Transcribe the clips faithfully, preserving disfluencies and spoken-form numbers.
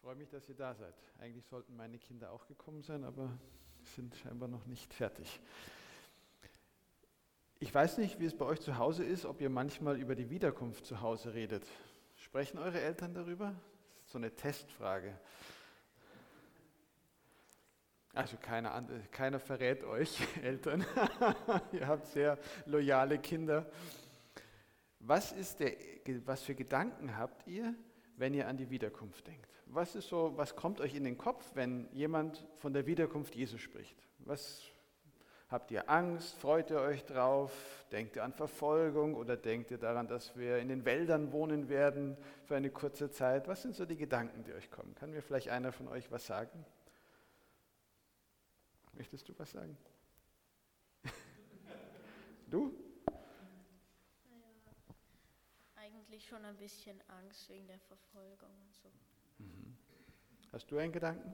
freue mich, dass ihr da seid. Eigentlich sollten meine Kinder auch gekommen sein, aber sind scheinbar noch nicht fertig. Ich weiß nicht, wie es bei euch zu Hause ist, ob ihr manchmal über die Wiederkunft zu Hause redet. Sprechen eure Eltern darüber? Das ist so eine Testfrage. Also keiner, keiner verrät euch, Eltern. Ihr habt sehr loyale Kinder. Was ist der, was für Gedanken habt ihr, wenn ihr an die Wiederkunft denkt? Was ist so, was kommt euch in den Kopf, wenn jemand von der Wiederkunft Jesu spricht? Was habt ihr Angst? Freut ihr euch drauf? Denkt ihr an Verfolgung oder denkt ihr daran, dass wir in den Wäldern wohnen werden für eine kurze Zeit? Was sind so die Gedanken, die euch kommen? Kann mir vielleicht einer von euch was sagen? Möchtest du was sagen? Du? Naja, eigentlich schon ein bisschen Angst wegen der Verfolgung und so. Mhm. Hast du einen Gedanken?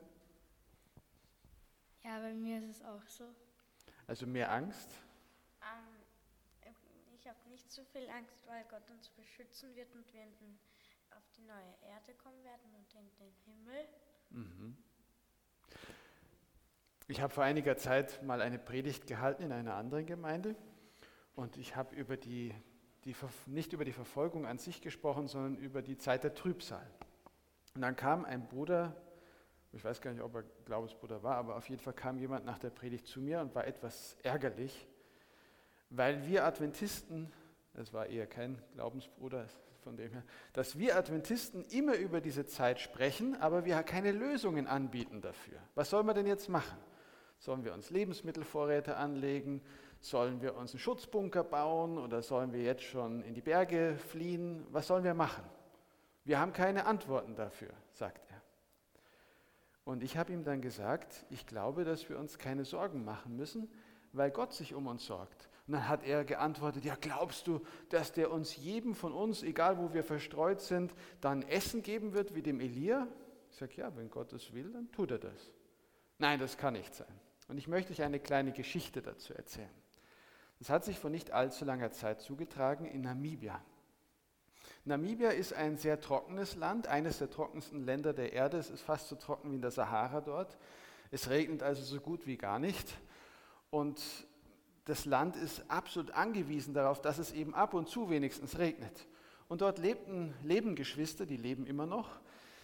Ja, bei mir ist es auch so. Also mehr Angst? Ähm, ich habe nicht so viel Angst, weil Gott uns beschützen wird und wir in den, auf die neue Erde kommen werden und in den Himmel. Mhm. Ich habe vor einiger Zeit mal eine Predigt gehalten in einer anderen Gemeinde und ich habe über die, die, nicht über die Verfolgung an sich gesprochen, sondern über die Zeit der Trübsal. Und dann kam ein Bruder, ich weiß gar nicht, ob er Glaubensbruder war, aber auf jeden Fall kam jemand nach der Predigt zu mir und war etwas ärgerlich, weil wir Adventisten, das war eher kein Glaubensbruder von dem her, dass wir Adventisten immer über diese Zeit sprechen, aber wir keine Lösungen anbieten dafür. Was sollen wir denn jetzt machen? Sollen wir uns Lebensmittelvorräte anlegen? Sollen wir uns einen Schutzbunker bauen oder sollen wir jetzt schon in die Berge fliehen? Was sollen wir machen? Wir haben keine Antworten dafür, sagt er. Und ich habe ihm dann gesagt, ich glaube, dass wir uns keine Sorgen machen müssen, weil Gott sich um uns sorgt. Und dann hat er geantwortet, ja, glaubst du, dass der uns jedem von uns, egal wo wir verstreut sind, dann Essen geben wird wie dem Elia? Ich sage, ja, wenn Gott es will, dann tut er das. Nein, das kann nicht sein. Und ich möchte euch eine kleine Geschichte dazu erzählen. Das hat sich vor nicht allzu langer Zeit zugetragen in Namibia. Namibia ist ein sehr trockenes Land, eines der trockensten Länder der Erde. Es ist fast so trocken wie in der Sahara dort. Es regnet also so gut wie gar nicht. Und das Land ist absolut angewiesen darauf, dass es eben ab und zu wenigstens regnet. Und dort lebten, leben Geschwister, die leben immer noch.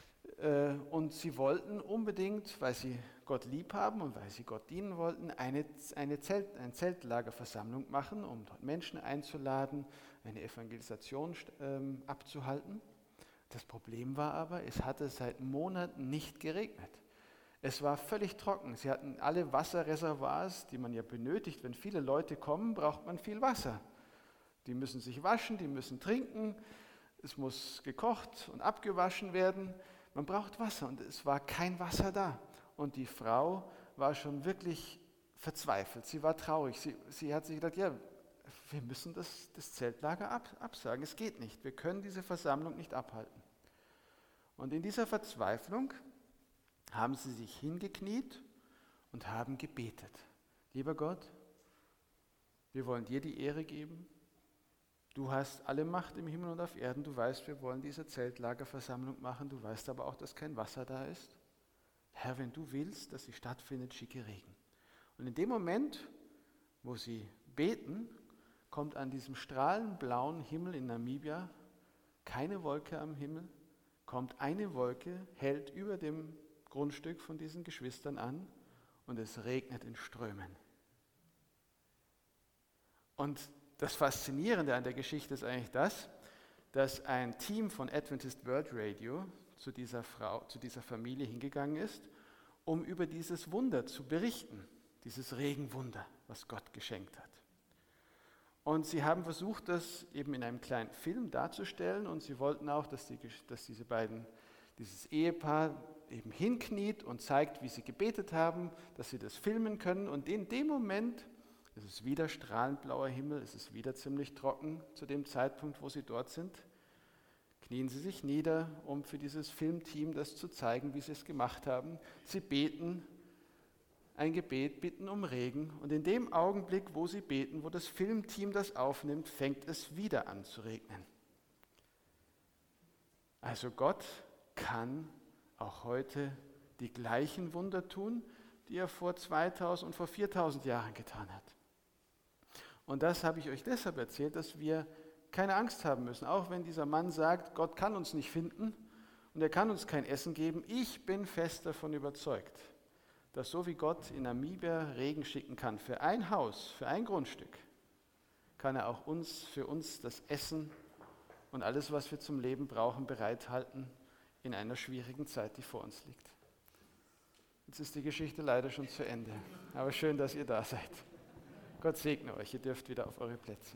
Und sie wollten unbedingt, weil sie Gott lieb haben und weil sie Gott dienen wollten, eine, eine, Zelt, eine Zeltlagerversammlung machen, um dort Menschen einzuladen, eine Evangelisation ähm, abzuhalten. Das Problem war aber, es hatte seit Monaten nicht geregnet. Es war völlig trocken. Sie hatten alle Wasserreservoirs, die man ja benötigt. Wenn viele Leute kommen, braucht man viel Wasser. Die müssen sich waschen, die müssen trinken, es muss gekocht und abgewaschen werden. Man braucht Wasser und es war kein Wasser da. Und die Frau war schon wirklich verzweifelt. Sie war traurig. Sie, sie hat sich gedacht, ja, wir müssen das, das Zeltlager ab, absagen. Es geht nicht. Wir können diese Versammlung nicht abhalten. Und in dieser Verzweiflung haben sie sich hingekniet und haben gebetet. Lieber Gott, wir wollen dir die Ehre geben. Du hast alle Macht im Himmel und auf Erden. Du weißt, wir wollen diese Zeltlagerversammlung machen. Du weißt aber auch, dass kein Wasser da ist. Herr, wenn du willst, dass sie stattfindet, schicke Regen. Und in dem Moment, wo sie beten, kommt an diesem strahlend blauen Himmel in Namibia keine Wolke am Himmel, kommt eine Wolke, hält über dem Grundstück von diesen Geschwistern an und es regnet in Strömen. Und das Faszinierende an der Geschichte ist eigentlich das, dass ein Team von Adventist World Radio zu dieser Frau, zu dieser Familie hingegangen ist, um über dieses Wunder zu berichten, dieses Regenwunder, was Gott geschenkt hat. Und sie haben versucht, das eben in einem kleinen Film darzustellen und sie wollten auch, dass, die, dass diese beiden, dieses Ehepaar eben hinkniet und zeigt, wie sie gebetet haben, dass sie das filmen können. Und in dem Moment, es ist wieder strahlend blauer Himmel, es ist wieder ziemlich trocken zu dem Zeitpunkt, wo sie dort sind, knien sie sich nieder, um für dieses Filmteam das zu zeigen, wie sie es gemacht haben. Sie beten ein Gebet, bitten um Regen und in dem Augenblick, wo sie beten, wo das Filmteam das aufnimmt, fängt es wieder an zu regnen. Also Gott kann auch heute die gleichen Wunder tun, die er vor zweitausend und vor viertausend Jahren getan hat. Und das habe ich euch deshalb erzählt, dass wir keine Angst haben müssen, auch wenn dieser Mann sagt, Gott kann uns nicht finden und er kann uns kein Essen geben. Ich bin fest davon überzeugt, dass so wie Gott in Namibia Regen schicken kann für ein Haus, für ein Grundstück, kann er auch uns, für uns das Essen und alles, was wir zum Leben brauchen, bereithalten in einer schwierigen Zeit, die vor uns liegt. Jetzt ist die Geschichte leider schon zu Ende, aber schön, dass ihr da seid. Gott segne euch, ihr dürft wieder auf eure Plätze.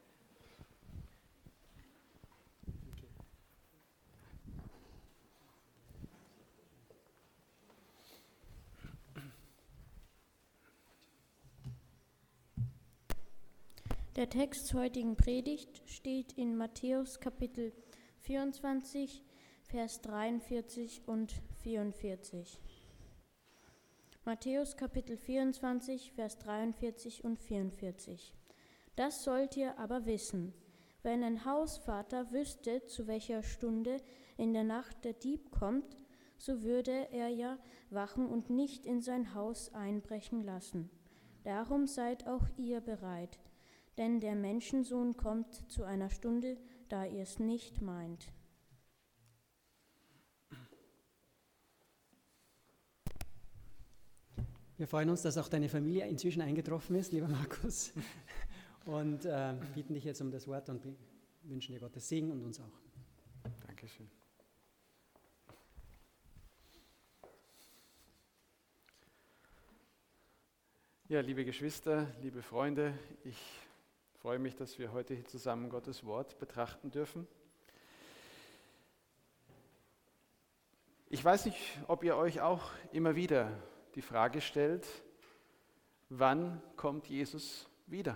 Der Text zur heutigen Predigt steht in Matthäus Kapitel vierundzwanzig, Vers dreiundvierzig und vierundvierzig. Matthäus Kapitel vierundzwanzig, Vers dreiundvierzig und vierundvierzig. Das sollt ihr aber wissen: Wenn ein Hausvater wüsste, zu welcher Stunde in der Nacht der Dieb kommt, so würde er ja wachen und nicht in sein Haus einbrechen lassen. Darum seid auch ihr bereit, denn der Menschensohn kommt zu einer Stunde, da ihr es nicht meint. Wir freuen uns, dass auch deine Familie inzwischen eingetroffen ist, lieber Markus, und äh, bitten dich jetzt um das Wort und wünschen dir Gottes Segen und uns auch. Dankeschön. Ja, liebe Geschwister, liebe Freunde, ich freue mich, dass wir heute hier zusammen Gottes Wort betrachten dürfen. Ich weiß nicht, ob ihr euch auch immer wieder die Frage stellt, wann kommt Jesus wieder?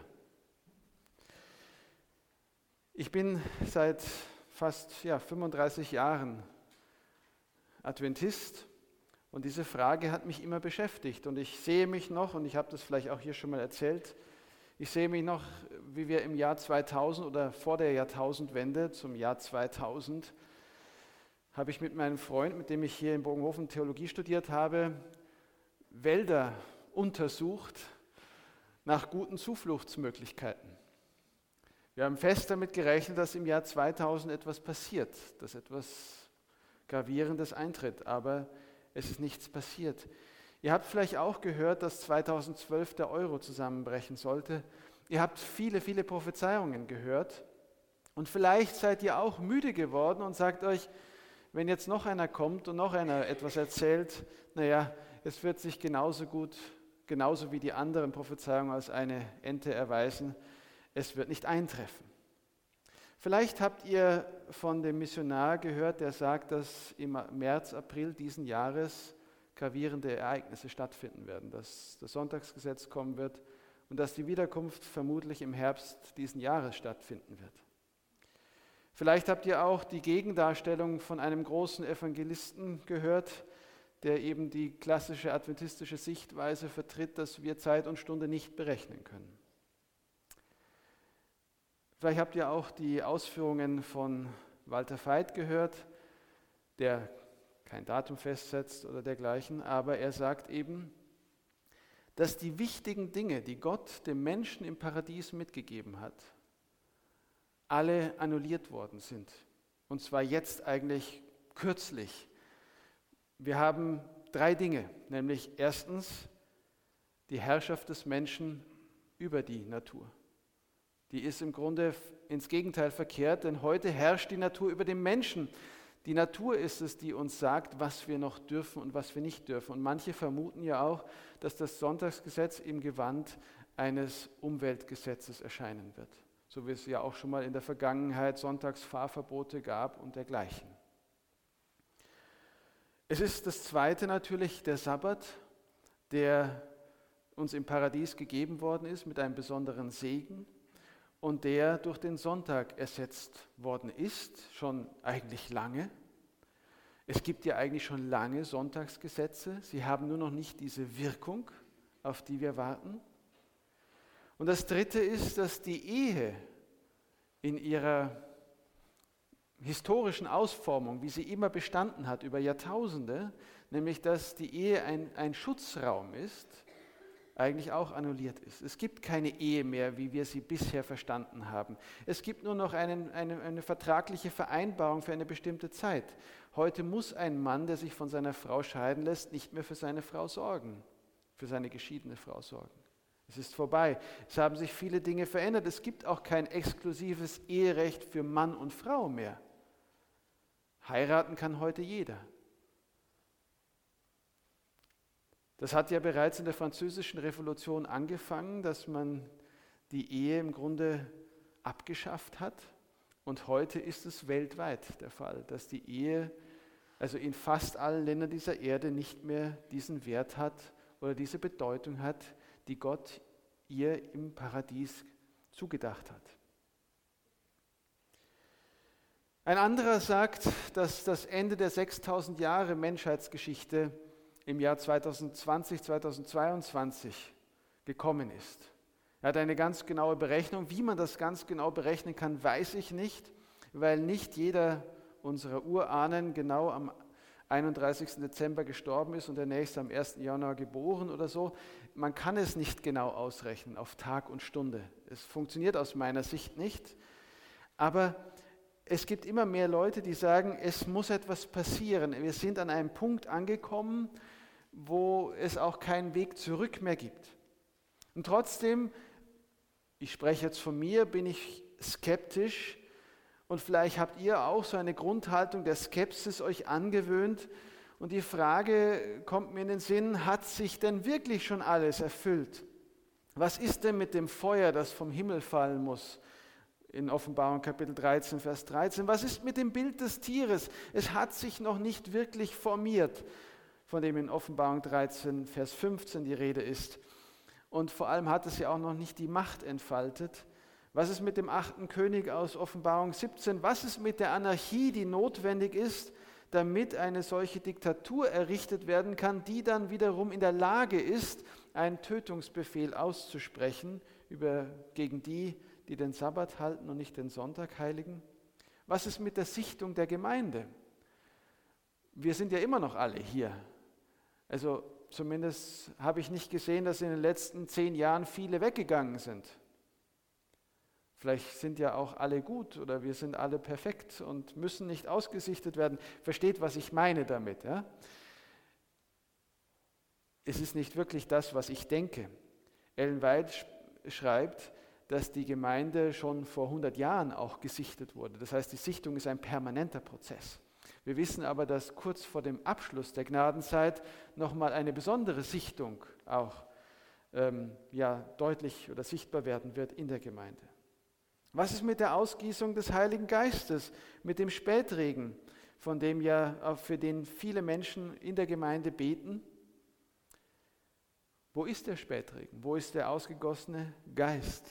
Ich bin seit fast ja, fünfunddreißig Jahren Adventist und diese Frage hat mich immer beschäftigt und ich sehe mich noch, und ich habe das vielleicht auch hier schon mal erzählt, ich sehe mich noch, wie wir im Jahr zweitausend oder vor der Jahrtausendwende zum Jahr zweitausend habe ich mit meinem Freund, mit dem ich hier in Bogenhofen Theologie studiert habe, Wälder untersucht nach guten Zufluchtsmöglichkeiten. Wir haben fest damit gerechnet, dass im Jahr zweitausend etwas passiert, dass etwas Gravierendes eintritt, aber es ist nichts passiert. Ihr habt vielleicht auch gehört, dass zweitausendzwölf der Euro zusammenbrechen sollte. Ihr habt viele, viele Prophezeiungen gehört und vielleicht seid ihr auch müde geworden und sagt euch, wenn jetzt noch einer kommt und noch einer etwas erzählt, naja, es wird sich genauso gut, genauso wie die anderen Prophezeiungen als eine Ente erweisen, es wird nicht eintreffen. Vielleicht habt ihr von dem Missionar gehört, der sagt, dass im März, April diesen Jahres gravierende Ereignisse stattfinden werden, dass das Sonntagsgesetz kommen wird und dass die Wiederkunft vermutlich im Herbst diesen Jahres stattfinden wird. Vielleicht habt ihr auch die Gegendarstellung von einem großen Evangelisten gehört, der eben die klassische adventistische Sichtweise vertritt, dass wir Zeit und Stunde nicht berechnen können. Vielleicht habt ihr auch die Ausführungen von Walter Veit gehört, der kein Datum festsetzt oder dergleichen, aber er sagt eben, dass die wichtigen Dinge, die Gott dem Menschen im Paradies mitgegeben hat, alle annulliert worden sind. Und zwar jetzt eigentlich kürzlich. Wir haben drei Dinge, nämlich erstens die Herrschaft des Menschen über die Natur. Die ist im Grunde ins Gegenteil verkehrt, denn heute herrscht die Natur über den Menschen. Die Natur ist es, die uns sagt, was wir noch dürfen und was wir nicht dürfen. Und manche vermuten ja auch, dass das Sonntagsgesetz im Gewand eines Umweltgesetzes erscheinen wird. So wie es ja auch schon mal in der Vergangenheit Sonntagsfahrverbote gab und dergleichen. Es ist das Zweite natürlich der Sabbat, der uns im Paradies gegeben worden ist mit einem besonderen Segen und der durch den Sonntag ersetzt worden ist, schon eigentlich lange. Es gibt ja eigentlich schon lange Sonntagsgesetze, sie haben nur noch nicht diese Wirkung, auf die wir warten. Und das Dritte ist, dass die Ehe in ihrer historischen Ausformung, wie sie immer bestanden hat über Jahrtausende, nämlich dass die Ehe ein, ein Schutzraum ist, eigentlich auch annulliert ist. Es gibt keine Ehe mehr, wie wir sie bisher verstanden haben. Es gibt nur noch einen, eine, eine vertragliche Vereinbarung für eine bestimmte Zeit. Heute muss ein Mann, der sich von seiner Frau scheiden lässt, nicht mehr für seine Frau sorgen, für seine geschiedene Frau sorgen. Es ist vorbei. Es haben sich viele Dinge verändert. Es gibt auch kein exklusives Eherecht für Mann und Frau mehr. Heiraten kann heute jeder. Das hat ja bereits in der Französischen Revolution angefangen, dass man die Ehe im Grunde abgeschafft hat. Und heute ist es weltweit der Fall, dass die Ehe, also in fast allen Ländern dieser Erde, nicht mehr diesen Wert hat oder diese Bedeutung hat, die Gott ihr im Paradies zugedacht hat. Ein anderer sagt, dass das Ende der sechstausend Jahre Menschheitsgeschichte im Jahr zweitausendzwanzig, zweitausendzweiundzwanzig gekommen ist. Er hat eine ganz genaue Berechnung. Wie man das ganz genau berechnen kann, weiß ich nicht, weil nicht jeder unserer Urahnen genau am einunddreißigsten Dezember gestorben ist und der nächste am ersten Januar geboren oder so. Man kann es nicht genau ausrechnen auf Tag und Stunde. Es funktioniert aus meiner Sicht nicht. Aber es gibt immer mehr Leute, die sagen, es muss etwas passieren. Wir sind an einem Punkt angekommen, wo es auch keinen Weg zurück mehr gibt. Und trotzdem, ich spreche jetzt von mir, bin ich skeptisch. Und vielleicht habt ihr auch so eine Grundhaltung der Skepsis euch angewöhnt. Und die Frage kommt mir in den Sinn, hat sich denn wirklich schon alles erfüllt? Was ist denn mit dem Feuer, das vom Himmel fallen muss? In Offenbarung Kapitel dreizehn, Vers dreizehn. Was ist mit dem Bild des Tieres? Es hat sich noch nicht wirklich formiert, von dem in Offenbarung dreizehn, Vers fünfzehn die Rede ist. Und vor allem hat es ja auch noch nicht die Macht entfaltet. Was ist mit dem achten König aus Offenbarung siebzehn? Was ist mit der Anarchie, die notwendig ist, damit eine solche Diktatur errichtet werden kann, die dann wiederum in der Lage ist, einen Tötungsbefehl auszusprechen über, gegen die, die den Sabbat halten und nicht den Sonntag heiligen? Was ist mit der Sichtung der Gemeinde? Wir sind ja immer noch alle hier. Also zumindest habe ich nicht gesehen, dass in den letzten zehn Jahren viele weggegangen sind. Vielleicht sind ja auch alle gut oder wir sind alle perfekt und müssen nicht ausgesichtet werden. Versteht, was ich meine damit? Ja? Es ist nicht wirklich das, was ich denke. Ellen White schreibt, dass die Gemeinde schon vor hundert Jahren auch gesichtet wurde. Das heißt, die Sichtung ist ein permanenter Prozess. Wir wissen aber, dass kurz vor dem Abschluss der Gnadenzeit nochmal eine besondere Sichtung auch ähm, ja, deutlich oder sichtbar werden wird in der Gemeinde. Was ist mit der Ausgießung des Heiligen Geistes, mit dem Spätregen, von dem ja, für den viele Menschen in der Gemeinde beten? Wo ist der Spätregen? Wo ist der ausgegossene Geist?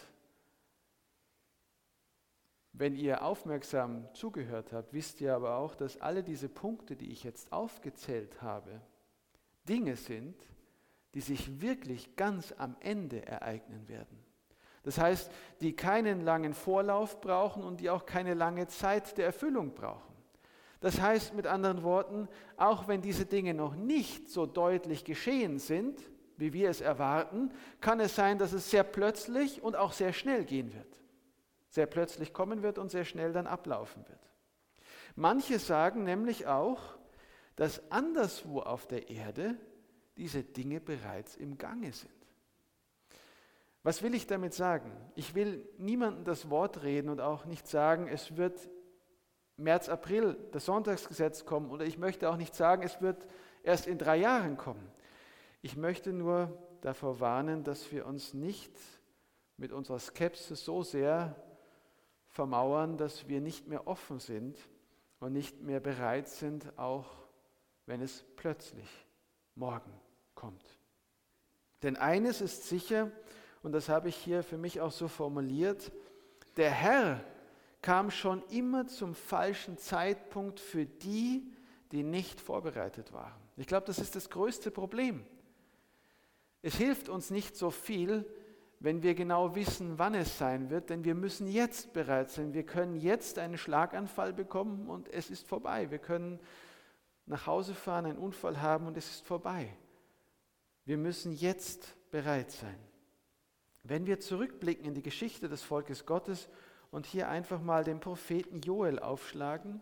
Wenn ihr aufmerksam zugehört habt, wisst ihr aber auch, dass alle diese Punkte, die ich jetzt aufgezählt habe, Dinge sind, die sich wirklich ganz am Ende ereignen werden. Das heißt, die keinen langen Vorlauf brauchen und die auch keine lange Zeit der Erfüllung brauchen. Das heißt mit anderen Worten, auch wenn diese Dinge noch nicht so deutlich geschehen sind, wie wir es erwarten, kann es sein, dass es sehr plötzlich und auch sehr schnell gehen wird. Sehr plötzlich kommen wird und sehr schnell dann ablaufen wird. Manche sagen nämlich auch, dass anderswo auf der Erde diese Dinge bereits im Gange sind. Was will ich damit sagen? Ich will niemandem das Wort reden und auch nicht sagen, es wird März, April das Sonntagsgesetz kommen, oder ich möchte auch nicht sagen, es wird erst in drei Jahren kommen. Ich möchte nur davor warnen, dass wir uns nicht mit unserer Skepsis so sehr vermauern, dass wir nicht mehr offen sind und nicht mehr bereit sind, auch wenn es plötzlich morgen kommt. Denn eines ist sicher, und das habe ich hier für mich auch so formuliert, der Herr kam schon immer zum falschen Zeitpunkt für die, die nicht vorbereitet waren. Ich glaube, das ist das größte Problem. Es hilft uns nicht so viel, wenn wir genau wissen, wann es sein wird, denn wir müssen jetzt bereit sein. Wir können jetzt einen Schlaganfall bekommen und es ist vorbei. Wir können nach Hause fahren, einen Unfall haben und es ist vorbei. Wir müssen jetzt bereit sein. Wenn wir zurückblicken in die Geschichte des Volkes Gottes und hier einfach mal den Propheten Joel aufschlagen,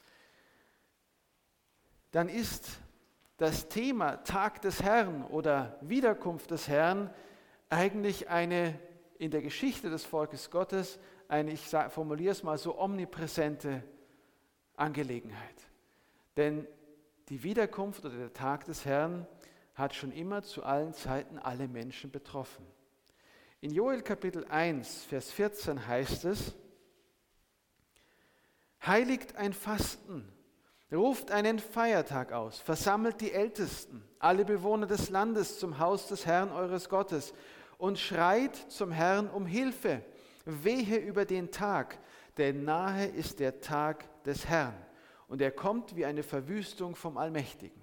dann ist das Thema Tag des Herrn oder Wiederkunft des Herrn eigentlich eine in der Geschichte des Volkes Gottes eine, ich formuliere es mal so, omnipräsente Angelegenheit. Denn die Wiederkunft oder der Tag des Herrn hat schon immer zu allen Zeiten alle Menschen betroffen. In Joel Kapitel eins, Vers vierzehn heißt es: Heiligt ein Fasten, ruft einen Feiertag aus, versammelt die Ältesten, alle Bewohner des Landes zum Haus des Herrn eures Gottes und schreit zum Herrn um Hilfe. Wehe über den Tag, denn nahe ist der Tag des Herrn und er kommt wie eine Verwüstung vom Allmächtigen.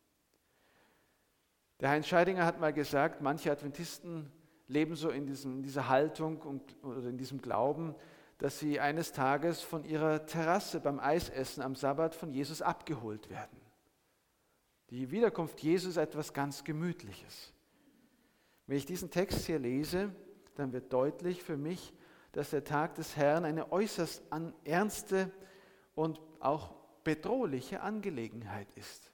Der Heinz Scheidinger hat mal gesagt, manche Adventisten leben so in, diesem, in dieser Haltung und, oder in diesem Glauben, dass sie eines Tages von ihrer Terrasse beim Eisessen am Sabbat von Jesus abgeholt werden. Die Wiederkunft Jesus ist etwas ganz Gemütliches. Wenn ich diesen Text hier lese, dann wird deutlich für mich, dass der Tag des Herrn eine äußerst an, ernste und auch bedrohliche Angelegenheit ist.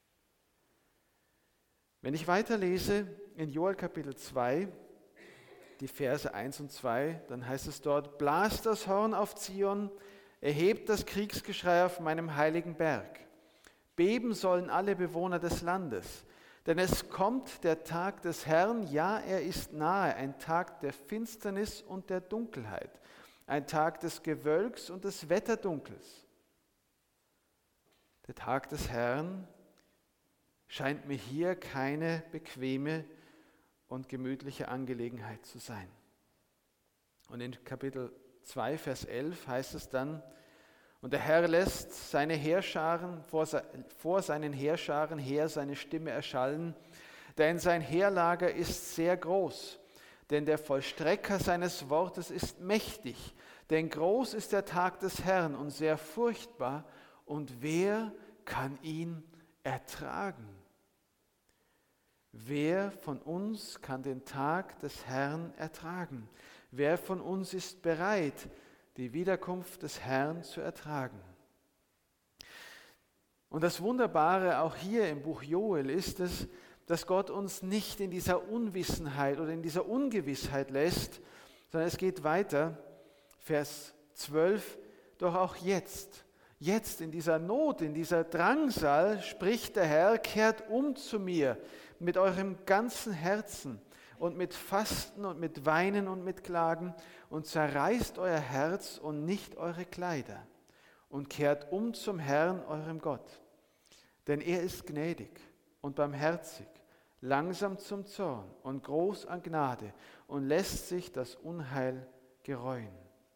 Wenn ich weiterlese in Joel Kapitel zwei, die Verse eins und zwei, dann heißt es dort: Blast das Horn auf Zion, erhebt das Kriegsgeschrei auf meinem heiligen Berg. Beben sollen alle Bewohner des Landes, denn es kommt der Tag des Herrn, ja, er ist nahe, ein Tag der Finsternis und der Dunkelheit, ein Tag des Gewölks und des Wetterdunkels. Der Tag des Herrn scheint mir hier keine bequeme und gemütliche Angelegenheit zu sein. Und in Kapitel zwei, Vers elf heißt es dann: Und der Herr lässt seine Heerscharen vor, vor seinen Heerscharen her seine Stimme erschallen, denn sein Heerlager ist sehr groß, denn der Vollstrecker seines Wortes ist mächtig, denn groß ist der Tag des Herrn und sehr furchtbar, und wer kann ihn ertragen? Wer von uns kann den Tag des Herrn ertragen? Wer von uns ist bereit, die Wiederkunft des Herrn zu ertragen? Und das Wunderbare auch hier im Buch Joel ist es, dass Gott uns nicht in dieser Unwissenheit oder in dieser Ungewissheit lässt, sondern es geht weiter, Vers zwölf, doch auch jetzt, jetzt in dieser Not, in dieser Drangsal spricht der Herr: Kehrt um zu mir mit eurem ganzen Herzen und mit Fasten und mit Weinen und mit Klagen und zerreißt euer Herz und nicht eure Kleider und kehrt um zum Herrn, eurem Gott. Denn er ist gnädig und barmherzig, langsam zum Zorn und groß an Gnade und lässt sich das Unheil gereuen.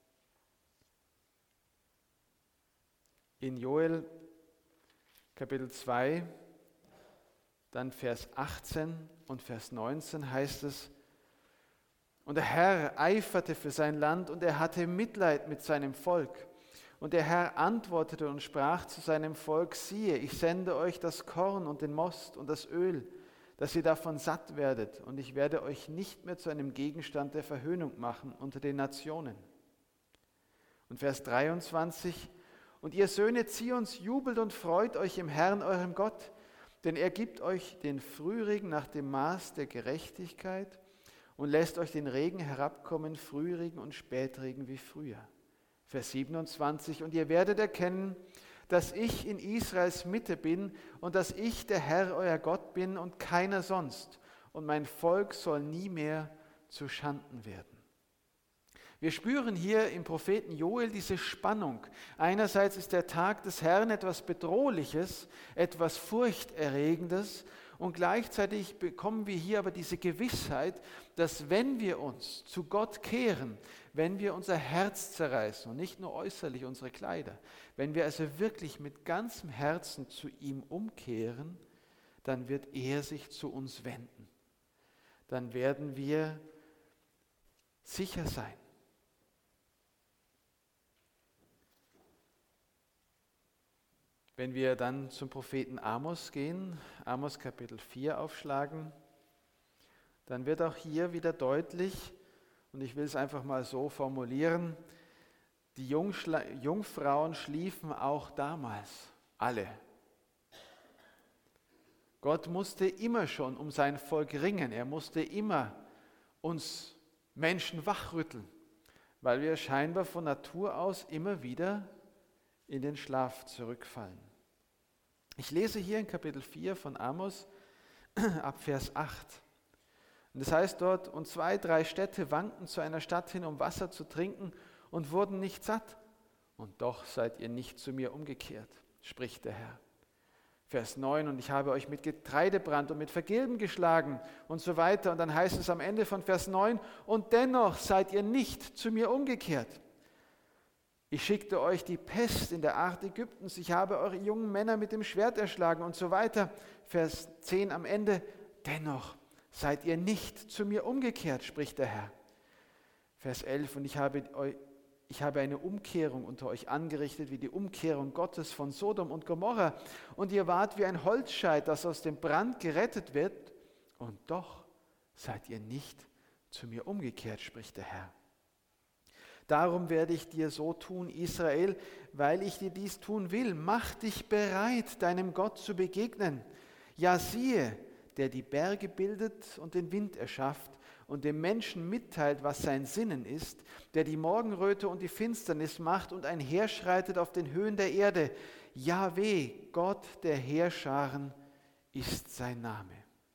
In Joel Kapitel zwei, dann Vers achtzehn und Vers neunzehn heißt es: Und der Herr eiferte für sein Land und er hatte Mitleid mit seinem Volk. Und der Herr antwortete und sprach zu seinem Volk: Siehe, ich sende euch das Korn und den Most und das Öl, dass ihr davon satt werdet, und ich werde euch nicht mehr zu einem Gegenstand der Verhöhnung machen unter den Nationen. Und Vers dreiundzwanzig: Und ihr Söhne Zions, jubelt und freut euch im Herrn, eurem Gott, denn er gibt euch den Frühregen nach dem Maß der Gerechtigkeit und lässt euch den Regen herabkommen, Frühregen und Spätregen wie früher. Vers siebenundzwanzig: Und ihr werdet erkennen, dass ich in Israels Mitte bin und dass ich der Herr, euer Gott bin und keiner sonst, und mein Volk soll nie mehr zu Schanden werden. Wir spüren hier im Propheten Joel diese Spannung. Einerseits ist der Tag des Herrn etwas Bedrohliches, etwas Furchterregendes, und gleichzeitig bekommen wir hier aber diese Gewissheit, dass wenn wir uns zu Gott kehren, wenn wir unser Herz zerreißen und nicht nur äußerlich unsere Kleider, wenn wir also wirklich mit ganzem Herzen zu ihm umkehren, dann wird er sich zu uns wenden. Dann werden wir sicher sein. Wenn wir dann zum Propheten Amos gehen, Amos Kapitel vier aufschlagen, dann wird auch hier wieder deutlich, und ich will es einfach mal so formulieren, die Jungschla- Jungfrauen schliefen auch damals, alle. Gott musste immer schon um sein Volk ringen, er musste immer uns Menschen wachrütteln, weil wir scheinbar von Natur aus immer wieder in den Schlaf zurückfallen. Ich lese hier in Kapitel vier von Amos ab Vers acht. Und das heißt dort, und zwei, drei Städte wankten zu einer Stadt hin, um Wasser zu trinken und wurden nicht satt. Und doch seid ihr nicht zu mir umgekehrt, spricht der Herr. Vers neun, und ich habe euch mit Getreidebrand und mit Vergilben geschlagen und so weiter. Und dann heißt es am Ende von Vers neun, und dennoch seid ihr nicht zu mir umgekehrt. Ich schickte euch die Pest in der Art Ägyptens, ich habe eure jungen Männer mit dem Schwert erschlagen und so weiter. Vers zehn am Ende, dennoch seid ihr nicht zu mir umgekehrt, spricht der Herr. Vers elf, und ich habe, eu, ich habe eine Umkehrung unter euch angerichtet, wie die Umkehrung Gottes von Sodom und Gomorra. Und ihr wart wie ein Holzscheit, das aus dem Brand gerettet wird. Und doch seid ihr nicht zu mir umgekehrt, spricht der Herr. Darum werde ich dir so tun, Israel, weil ich dir dies tun will. Mach dich bereit, deinem Gott zu begegnen. Ja, siehe, der die Berge bildet und den Wind erschafft und dem Menschen mitteilt, was sein Sinnen ist, der die Morgenröte und die Finsternis macht und einherschreitet auf den Höhen der Erde. Jahwe, Gott der Heerscharen, ist sein Name.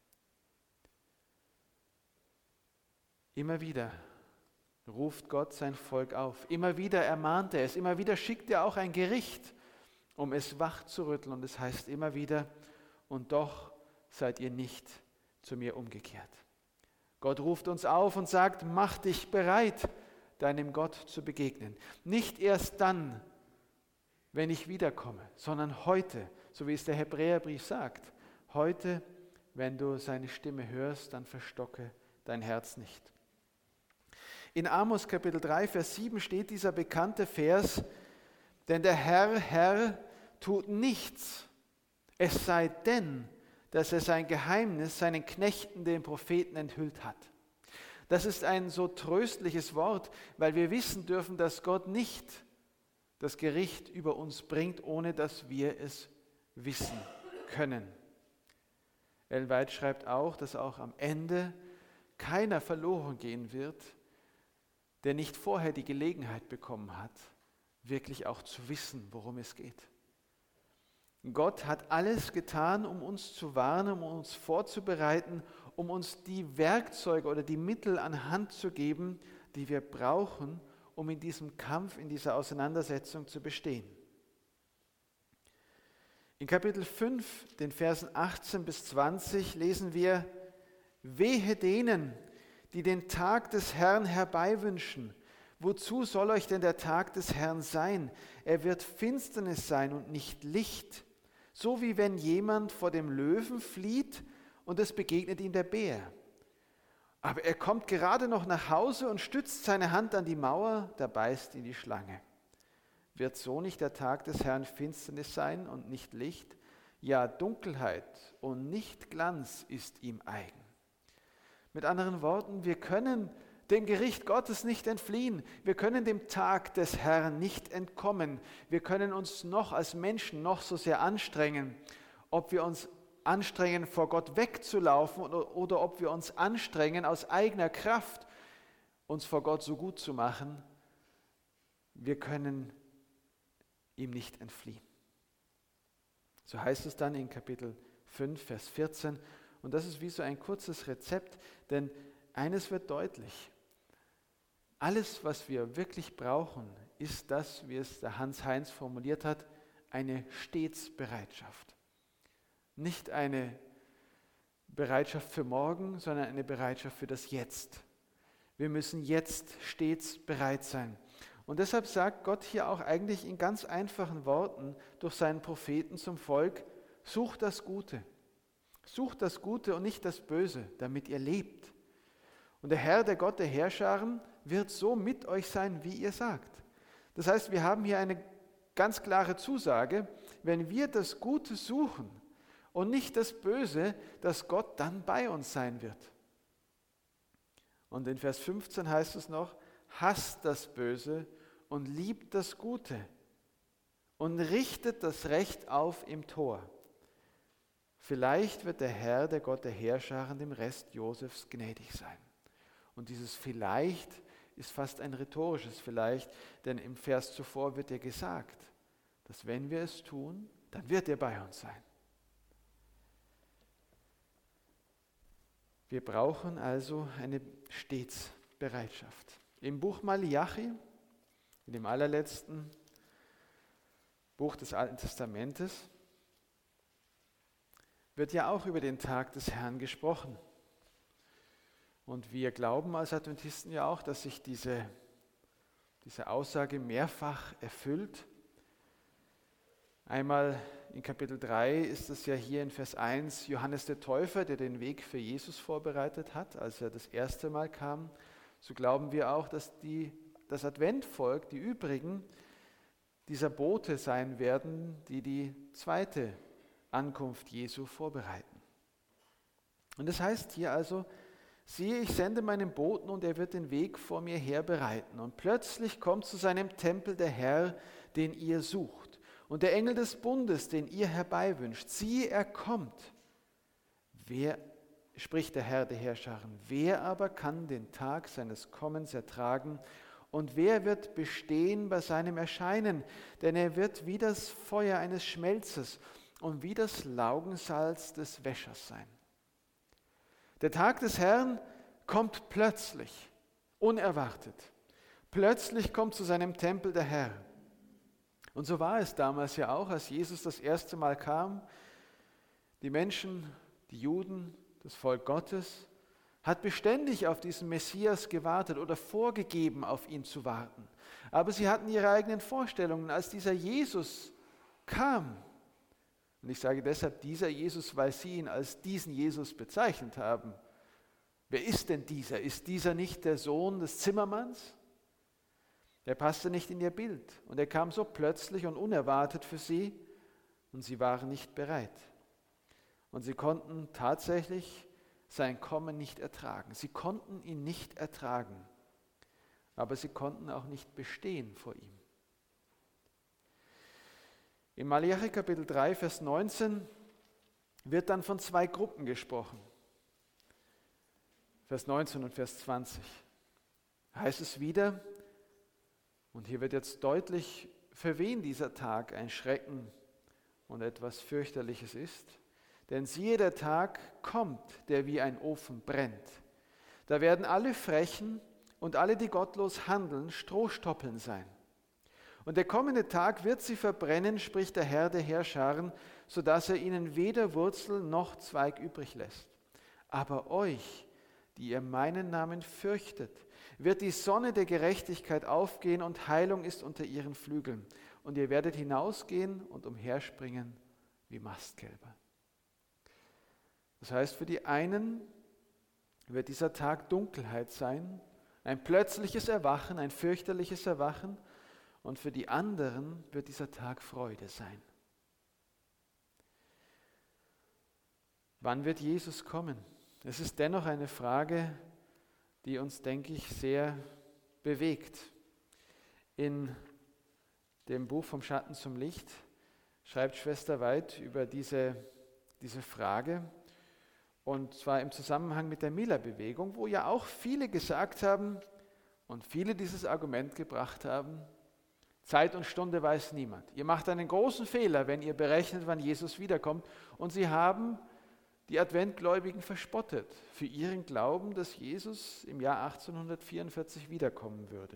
Immer wieder ruft Gott sein Volk auf. Immer wieder ermahnt er es. Immer wieder schickt er auch ein Gericht, um es wach zu rütteln. Und es heißt immer wieder, und doch seid ihr nicht zu mir umgekehrt. Gott ruft uns auf und sagt, mach dich bereit, deinem Gott zu begegnen. Nicht erst dann, wenn ich wiederkomme, sondern heute, so wie es der Hebräerbrief sagt. Heute, wenn du seine Stimme hörst, dann verstocke dein Herz nicht. In Amos Kapitel drei, Vers sieben steht dieser bekannte Vers, denn der Herr, Herr, tut nichts, es sei denn, dass er sein Geheimnis seinen Knechten, den Propheten, enthüllt hat. Das ist ein so tröstliches Wort, weil wir wissen dürfen, dass Gott nicht das Gericht über uns bringt, ohne dass wir es wissen können. Ellen White schreibt auch, dass auch am Ende keiner verloren gehen wird, der nicht vorher die Gelegenheit bekommen hat, wirklich auch zu wissen, worum es geht. Gott hat alles getan, um uns zu warnen, um uns vorzubereiten, um uns die Werkzeuge oder die Mittel an Hand zu geben, die wir brauchen, um in diesem Kampf, in dieser Auseinandersetzung zu bestehen. In Kapitel fünf, den Versen achtzehn bis zwanzig, lesen wir, wehe denen, die den Tag des Herrn herbeiwünschen. Wozu soll euch denn der Tag des Herrn sein? Er wird Finsternis sein und nicht Licht. So wie wenn jemand vor dem Löwen flieht und es begegnet ihm der Bär. Aber er kommt gerade noch nach Hause und stützt seine Hand an die Mauer, da beißt ihn die Schlange. Wird so nicht der Tag des Herrn Finsternis sein und nicht Licht? Ja, Dunkelheit und nicht Glanz ist ihm eigen. Mit anderen Worten, wir können dem Gericht Gottes nicht entfliehen. Wir können dem Tag des Herrn nicht entkommen. Wir können uns noch als Menschen noch so sehr anstrengen, ob wir uns anstrengen, vor Gott wegzulaufen oder, oder ob wir uns anstrengen, aus eigener Kraft uns vor Gott so gut zu machen. Wir können ihm nicht entfliehen. So heißt es dann in Kapitel fünf, Vers vierzehn. Und das ist wie so ein kurzes Rezept, denn eines wird deutlich. Alles, was wir wirklich brauchen, ist das, wie es der Hans-Heinz formuliert hat, eine Stetsbereitschaft. Nicht eine Bereitschaft für morgen, sondern eine Bereitschaft für das Jetzt. Wir müssen jetzt stets bereit sein. Und deshalb sagt Gott hier auch eigentlich in ganz einfachen Worten durch seinen Propheten zum Volk, sucht das Gute. Sucht das Gute und nicht das Böse, damit ihr lebt. Und der Herr, der Gott der Heerscharen, wird so mit euch sein, wie ihr sagt. Das heißt, wir haben hier eine ganz klare Zusage, wenn wir das Gute suchen und nicht das Böse, dass Gott dann bei uns sein wird. Und in Vers fünfzehn heißt es noch, hasst das Böse und liebt das Gute und richtet das Recht auf im Tor. Vielleicht wird der Herr, der Gott der Heerscharen, dem Rest Josefs gnädig sein. Und dieses vielleicht ist fast ein rhetorisches Vielleicht, denn im Vers zuvor wird ja gesagt, dass wenn wir es tun, dann wird er bei uns sein. Wir brauchen also eine Stetsbereitschaft. Im Buch Maleachi, in dem allerletzten Buch des Alten Testamentes, wird ja auch über den Tag des Herrn gesprochen. Und wir glauben als Adventisten ja auch, dass sich diese, diese Aussage mehrfach erfüllt. Einmal in Kapitel drei ist es ja hier in Vers eins Johannes der Täufer, der den Weg für Jesus vorbereitet hat, als er das erste Mal kam. So glauben wir auch, dass die, das Adventvolk, die übrigen, dieser Bote sein werden, die die zweite Ankunft Jesu vorbereiten. Und das heißt hier also, siehe, ich sende meinen Boten und er wird den Weg vor mir her bereiten. Und plötzlich kommt zu seinem Tempel der Herr, den ihr sucht. Und der Engel des Bundes, den ihr herbeiwünscht. Siehe, er kommt. Wer, spricht der Herr der Heerscharen, wer aber kann den Tag seines Kommens ertragen? Und wer wird bestehen bei seinem Erscheinen? Denn er wird wie das Feuer eines Schmelzes und wie das Laugensalz des Wäschers sein. Der Tag des Herrn kommt plötzlich, unerwartet. Plötzlich kommt zu seinem Tempel der Herr. Und so war es damals ja auch, als Jesus das erste Mal kam. Die Menschen, die Juden, das Volk Gottes, hat beständig auf diesen Messias gewartet oder vorgegeben, auf ihn zu warten. Aber sie hatten ihre eigenen Vorstellungen, als dieser Jesus kam. Und ich sage deshalb dieser Jesus, weil sie ihn als diesen Jesus bezeichnet haben. Wer ist denn dieser? Ist dieser nicht der Sohn des Zimmermanns? Er passte nicht in ihr Bild und er kam so plötzlich und unerwartet für sie und sie waren nicht bereit. Und sie konnten tatsächlich sein Kommen nicht ertragen. Sie konnten ihn nicht ertragen, aber sie konnten auch nicht bestehen vor ihm. In Maleachi Kapitel drei, Vers neunzehn wird dann von zwei Gruppen gesprochen. Vers neunzehn und Vers zwanzig. Heißt es wieder, und hier wird jetzt deutlich, für wen dieser Tag ein Schrecken und etwas fürchterliches ist. Denn siehe, der Tag kommt, der wie ein Ofen brennt. Da werden alle Frechen und alle, die gottlos handeln, Strohstoppeln sein. Und der kommende Tag wird sie verbrennen, spricht der Herr der Heerscharen, sodass er ihnen weder Wurzel noch Zweig übrig lässt. Aber euch, die ihr meinen Namen fürchtet, wird die Sonne der Gerechtigkeit aufgehen und Heilung ist unter ihren Flügeln. Und ihr werdet hinausgehen und umherspringen wie Mastkälber. Das heißt, für die einen wird dieser Tag Dunkelheit sein, ein plötzliches Erwachen, ein fürchterliches Erwachen. Und für die anderen wird dieser Tag Freude sein. Wann wird Jesus kommen? Es ist dennoch eine Frage, die uns, denke ich, sehr bewegt. In dem Buch Vom Schatten zum Licht schreibt Schwester Weid über diese, diese Frage, und zwar im Zusammenhang mit der Miller-Bewegung, wo ja auch viele gesagt haben und viele dieses Argument gebracht haben, Zeit und Stunde weiß niemand. Ihr macht einen großen Fehler, wenn ihr berechnet, wann Jesus wiederkommt. Und sie haben die Adventgläubigen verspottet für ihren Glauben, dass Jesus im Jahr achtzehnhundertvierundvierzig wiederkommen würde.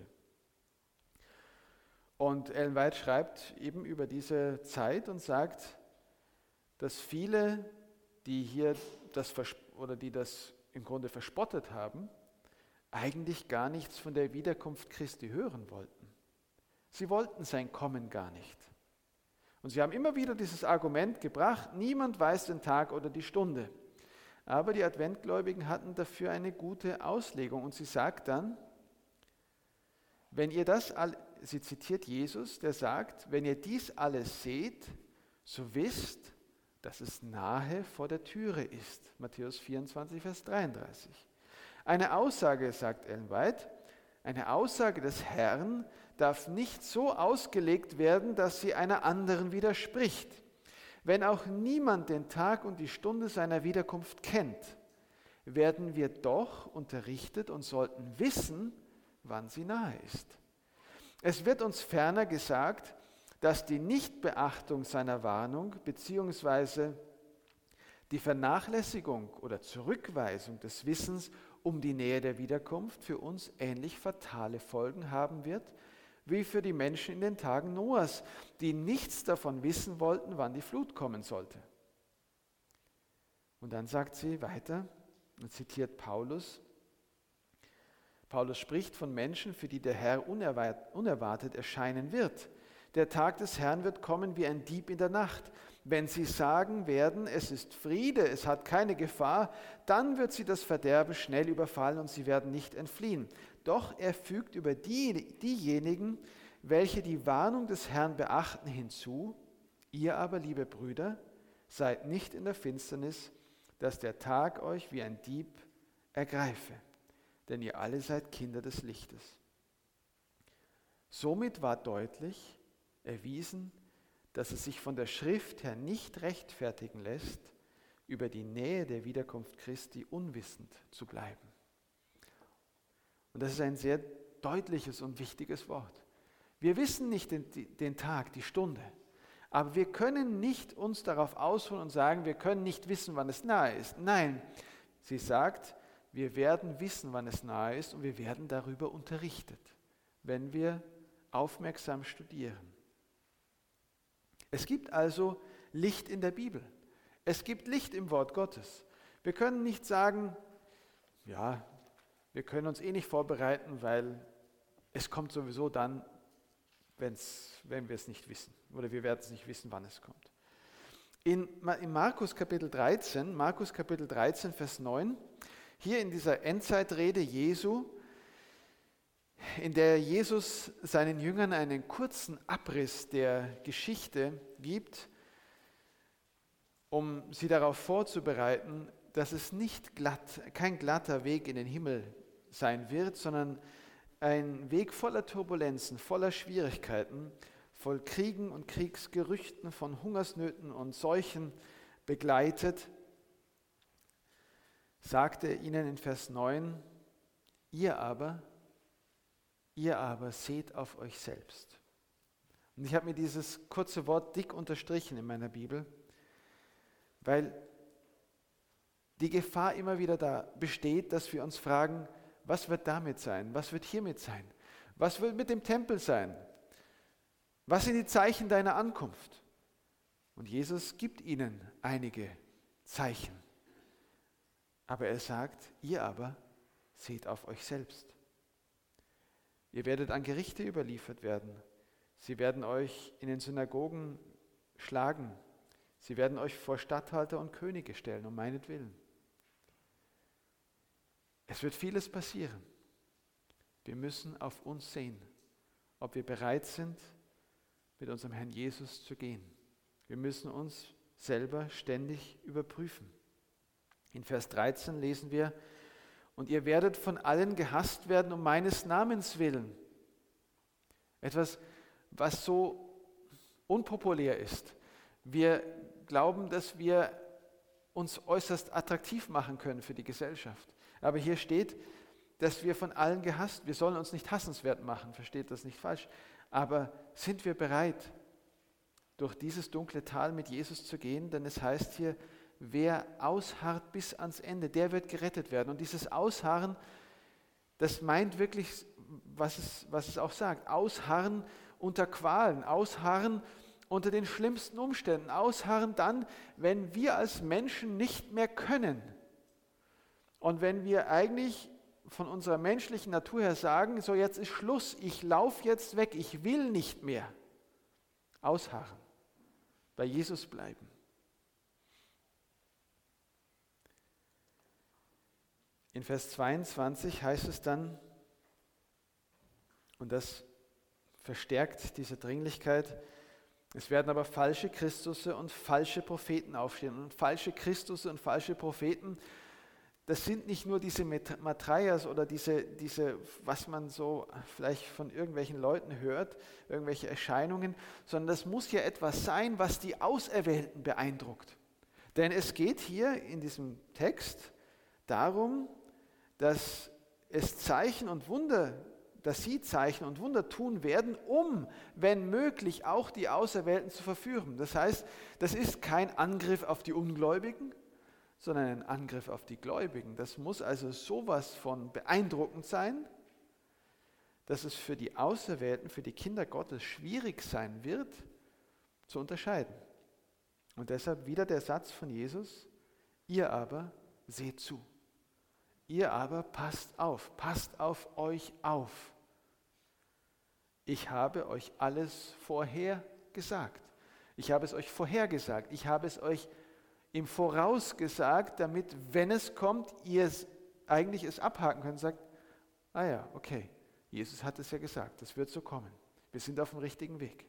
Und Ellen White schreibt eben über diese Zeit und sagt, dass viele, die hier das oder die das im Grunde verspottet haben, eigentlich gar nichts von der Wiederkunft Christi hören wollten. Sie wollten sein Kommen gar nicht. Und sie haben immer wieder dieses Argument gebracht, niemand weiß den Tag oder die Stunde. Aber die Adventgläubigen hatten dafür eine gute Auslegung und sie sagt dann, wenn ihr das, all, sie zitiert Jesus, der sagt, wenn ihr dies alles seht, so wisst, dass es nahe vor der Türe ist. Matthäus vierundzwanzig, Vers dreiunddreißig. Eine Aussage, sagt Ellen White, eine Aussage des Herrn darf nicht so ausgelegt werden, dass sie einer anderen widerspricht. Wenn auch niemand den Tag und die Stunde seiner Wiederkunft kennt, werden wir doch unterrichtet und sollten wissen, wann sie nahe ist. Es wird uns ferner gesagt, dass die Nichtbeachtung seiner Warnung bzw. die Vernachlässigung oder Zurückweisung des Wissens um die Nähe der Wiederkunft für uns ähnlich fatale Folgen haben wird, wie für die Menschen in den Tagen Noahs, die nichts davon wissen wollten, wann die Flut kommen sollte. Und dann sagt sie weiter und zitiert Paulus. Paulus spricht von Menschen, für die der Herr unerwartet erscheinen wird. Der Tag des Herrn wird kommen wie ein Dieb in der Nacht. Wenn sie sagen werden, es ist Friede, es hat keine Gefahr, dann wird sie das Verderben schnell überfallen und sie werden nicht entfliehen. Doch er fügt über die, diejenigen, welche die Warnung des Herrn beachten, hinzu: Ihr aber, liebe Brüder, seid nicht in der Finsternis, dass der Tag euch wie ein Dieb ergreife, denn ihr alle seid Kinder des Lichtes. Somit war deutlich erwiesen, dass es sich von der Schrift her nicht rechtfertigen lässt, über die Nähe der Wiederkunft Christi unwissend zu bleiben. Und das ist ein sehr deutliches und wichtiges Wort. Wir wissen nicht den, den Tag, die Stunde, aber wir können nicht uns darauf ausruhen und sagen, wir können nicht wissen, wann es nahe ist. Nein, sie sagt, wir werden wissen, wann es nahe ist und wir werden darüber unterrichtet, wenn wir aufmerksam studieren. Es gibt also Licht in der Bibel. Es gibt Licht im Wort Gottes. Wir können nicht sagen, ja, wir können uns eh nicht vorbereiten, weil es kommt sowieso dann, wenn's, wenn wir es nicht wissen. Oder wir werden es nicht wissen, wann es kommt. In, in Markus Kapitel dreizehn, Markus Kapitel dreizehn, Vers neun, hier in dieser Endzeitrede Jesu, in der Jesus seinen Jüngern einen kurzen Abriss der Geschichte gibt, um sie darauf vorzubereiten, dass es nicht glatt, kein glatter Weg in den Himmel sein wird, sondern ein Weg voller Turbulenzen, voller Schwierigkeiten, voll Kriegen und Kriegsgerüchten, von Hungersnöten und Seuchen begleitet, sagte er ihnen in Vers neun, ihr aber, ihr aber seht auf euch selbst. Und ich habe mir dieses kurze Wort dick unterstrichen in meiner Bibel, weil die Gefahr immer wieder da besteht, dass wir uns fragen, was wird damit sein? Was wird hiermit sein? Was wird mit dem Tempel sein? Was sind die Zeichen deiner Ankunft? Und Jesus gibt ihnen einige Zeichen. Aber er sagt, ihr aber seht auf euch selbst. Ihr werdet an Gerichte überliefert werden. Sie werden euch in den Synagogen schlagen. Sie werden euch vor Statthalter und Könige stellen, um meinetwillen. Es wird vieles passieren. Wir müssen auf uns sehen, ob wir bereit sind, mit unserem Herrn Jesus zu gehen. Wir müssen uns selber ständig überprüfen. In Vers dreizehn lesen wir, und ihr werdet von allen gehasst werden um meines Namens willen. Etwas, was so unpopulär ist. Wir glauben, dass wir uns äußerst attraktiv machen können für die Gesellschaft. Aber hier steht, dass wir von allen gehasst, wir sollen uns nicht hassenswert machen, versteht das nicht falsch. Aber sind wir bereit, durch dieses dunkle Tal mit Jesus zu gehen? Denn es heißt hier, wer ausharrt bis ans Ende, der wird gerettet werden. Und dieses Ausharren, das meint wirklich, was es, was es auch sagt, Ausharren unter Qualen, Ausharren unter den schlimmsten Umständen, Ausharren dann, wenn wir als Menschen nicht mehr können. Und wenn wir eigentlich von unserer menschlichen Natur her sagen, so jetzt ist Schluss, ich laufe jetzt weg, ich will nicht mehr. Ausharren, bei Jesus bleiben. In Vers zweiundzwanzig heißt es dann, Und das verstärkt diese Dringlichkeit. Es werden aber falsche Christusse und falsche Propheten aufstehen. Und falsche Christusse und falsche Propheten, das sind nicht nur diese Matthias oder diese, diese, was man so vielleicht von irgendwelchen Leuten hört, irgendwelche Erscheinungen, sondern das muss ja etwas sein, was die Auserwählten beeindruckt. Denn es geht hier in diesem Text darum, dass es Zeichen und Wunder, dass sie Zeichen und Wunder tun werden, um, wenn möglich, auch die Auserwählten zu verführen. Das heißt, das ist kein Angriff auf die Ungläubigen, sondern ein Angriff auf die Gläubigen. Das muss also sowas von beeindruckend sein, dass es für die Auserwählten, für die Kinder Gottes schwierig sein wird, zu unterscheiden. Und deshalb wieder der Satz von Jesus, ihr aber seht zu. Ihr aber passt auf, passt auf euch auf. Ich habe euch alles vorher gesagt. Ich habe es euch vorhergesagt. Ich habe es euch im Voraus gesagt, damit, wenn es kommt, ihr es eigentlich es abhaken könnt und sagt, ah ja, okay, Jesus hat es ja gesagt, das wird so kommen. Wir sind auf dem richtigen Weg.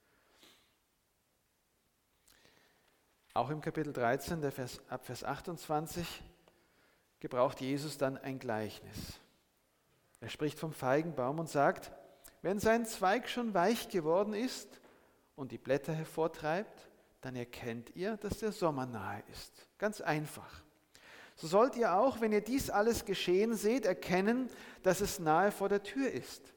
Auch im Kapitel dreizehn, der Vers, ab Vers achtundzwanzig, gebraucht Jesus dann ein Gleichnis. Er spricht vom Feigenbaum und sagt, wenn sein Zweig schon weich geworden ist und die Blätter hervortreibt, dann erkennt ihr, dass der Sommer nahe ist. Ganz einfach. So sollt ihr auch, wenn ihr dies alles geschehen seht, erkennen, dass es nahe vor der Tür ist.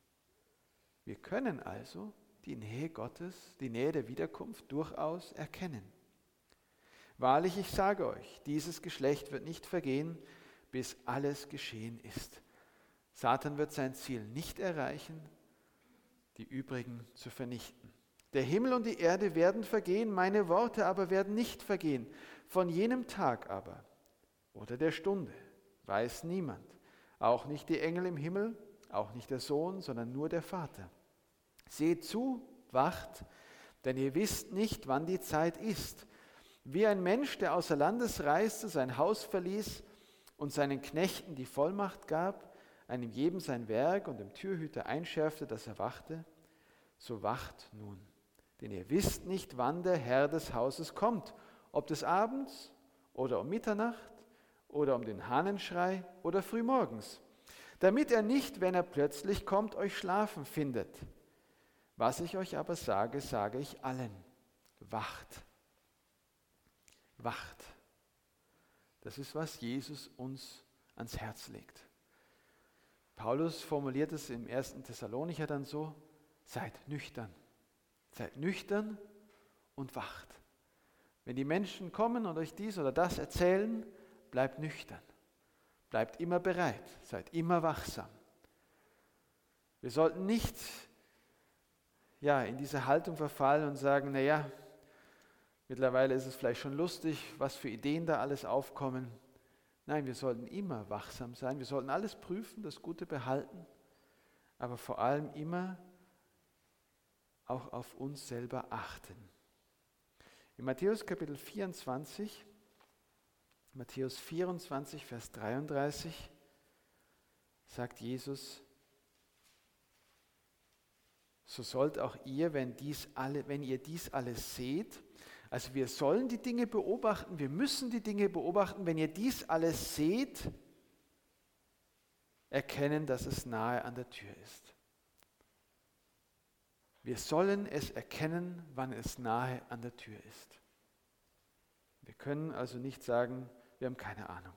Wir können also die Nähe Gottes, die Nähe der Wiederkunft durchaus erkennen. Wahrlich, ich sage euch, dieses Geschlecht wird nicht vergehen, bis alles geschehen ist. Satan wird sein Ziel nicht erreichen, die übrigen zu vernichten. Der Himmel und die Erde werden vergehen, meine Worte aber werden nicht vergehen. Von jenem Tag aber oder der Stunde weiß niemand, auch nicht die Engel im Himmel, auch nicht der Sohn, sondern nur der Vater. Seht zu, wacht, denn ihr wisst nicht, wann die Zeit ist. Wie ein Mensch, der außer Landes reiste, sein Haus verließ und seinen Knechten die Vollmacht gab, einem jedem sein Werk und dem Türhüter einschärfte, dass er wachte, so wacht nun. Denn ihr wisst nicht, wann der Herr des Hauses kommt, ob des Abends oder um Mitternacht oder um den Hahnenschrei oder frühmorgens, damit er nicht, wenn er plötzlich kommt, euch schlafen findet. Was ich euch aber sage, sage ich allen, wacht. Wacht. Das ist, was Jesus uns ans Herz legt. Paulus formuliert es im ersten Thessalonicher dann so, seid nüchtern. Seid nüchtern und wacht. Wenn die Menschen kommen und euch dies oder das erzählen, bleibt nüchtern. Bleibt immer bereit. Seid immer wachsam. Wir sollten nicht ja, in diese Haltung verfallen und sagen, naja, mittlerweile ist es vielleicht schon lustig, was für Ideen da alles aufkommen. Nein, wir sollten immer wachsam sein. Wir sollten alles prüfen, das Gute behalten, aber vor allem immer auch auf uns selber achten. In Matthäus Kapitel vierundzwanzig, Matthäus vierundzwanzig, Vers dreiunddreißig, sagt Jesus, so sollt auch ihr, wenn, dies alle, wenn ihr dies alles seht, also wir sollen die Dinge beobachten, wir müssen die Dinge beobachten, wenn ihr dies alles seht, erkennen, dass es nahe an der Tür ist. Wir sollen es erkennen, wann es nahe an der Tür ist. Wir können also nicht sagen, wir haben keine Ahnung.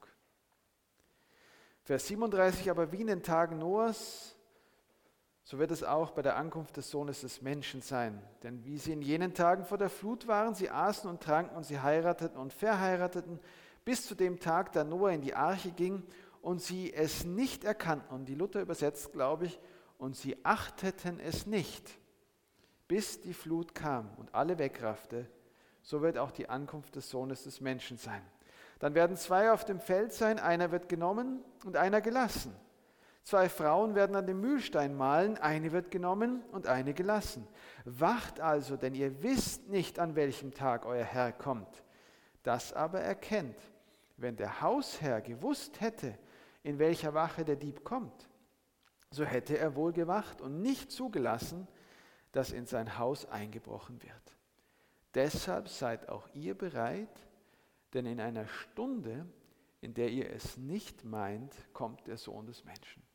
Vers siebenunddreißig, aber wie in den Tagen Noahs, so wird es auch bei der Ankunft des Sohnes des Menschen sein. Denn wie sie in jenen Tagen vor der Flut waren, sie aßen und tranken und sie heirateten und verheirateten, bis zu dem Tag, da Noah in die Arche ging und sie es nicht erkannten. Und die Luther übersetzt, glaube ich, und sie achteten es nicht, bis die Flut kam und alle wegraffte, so wird auch die Ankunft des Sohnes des Menschen sein. Dann werden zwei auf dem Feld sein, einer wird genommen und einer gelassen. Zwei Frauen werden an dem Mühlstein mahlen, eine wird genommen und eine gelassen. Wacht also, denn ihr wisst nicht, an welchem Tag euer Herr kommt. Das aber erkennt, wenn der Hausherr gewusst hätte, in welcher Wache der Dieb kommt, so hätte er wohl gewacht und nicht zugelassen, dass in sein Haus eingebrochen wird. Deshalb seid auch ihr bereit, denn in einer Stunde, in der ihr es nicht meint, kommt der Sohn des Menschen.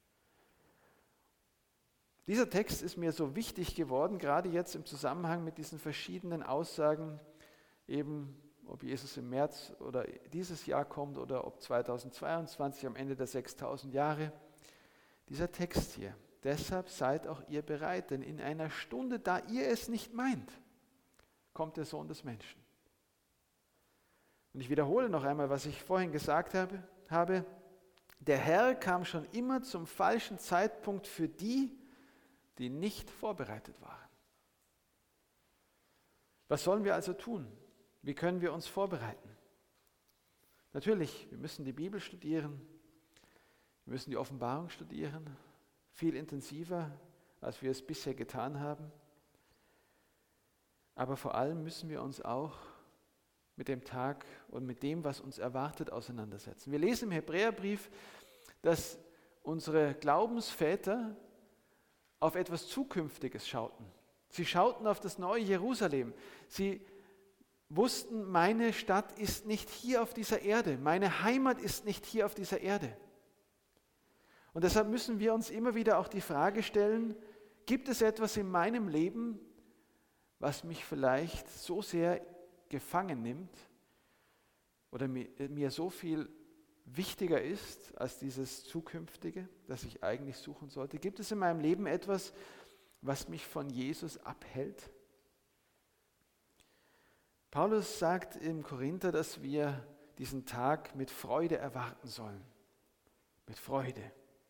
Dieser Text ist mir so wichtig geworden, gerade jetzt im Zusammenhang mit diesen verschiedenen Aussagen, eben ob Jesus im März oder dieses Jahr kommt oder ob zweitausendzweiundzwanzig am Ende der sechstausend Jahre. Dieser Text hier, deshalb seid auch ihr bereit, denn in einer Stunde, da ihr es nicht meint, kommt der Sohn des Menschen. Und ich wiederhole noch einmal, was ich vorhin gesagt habe, habe. Der Herr kam schon immer zum falschen Zeitpunkt für die, die nicht vorbereitet waren. Was sollen wir also tun? Wie können wir uns vorbereiten? Natürlich, wir müssen die Bibel studieren, wir müssen die Offenbarung studieren, viel intensiver, als wir es bisher getan haben. Aber vor allem müssen wir uns auch mit dem Tag und mit dem, was uns erwartet, auseinandersetzen. Wir lesen im Hebräerbrief, dass unsere Glaubensväter auf etwas Zukünftiges schauten. Sie schauten auf das neue Jerusalem. Sie wussten, meine Stadt ist nicht hier auf dieser Erde, meine Heimat ist nicht hier auf dieser Erde. Und deshalb müssen wir uns immer wieder auch die Frage stellen, gibt es etwas in meinem Leben, was mich vielleicht so sehr gefangen nimmt oder mir, mir so viel wichtiger ist als dieses Zukünftige, das ich eigentlich suchen sollte? Gibt es in meinem Leben etwas, was mich von Jesus abhält? Paulus sagt im Korinther, dass wir diesen Tag mit Freude erwarten sollen. Mit Freude.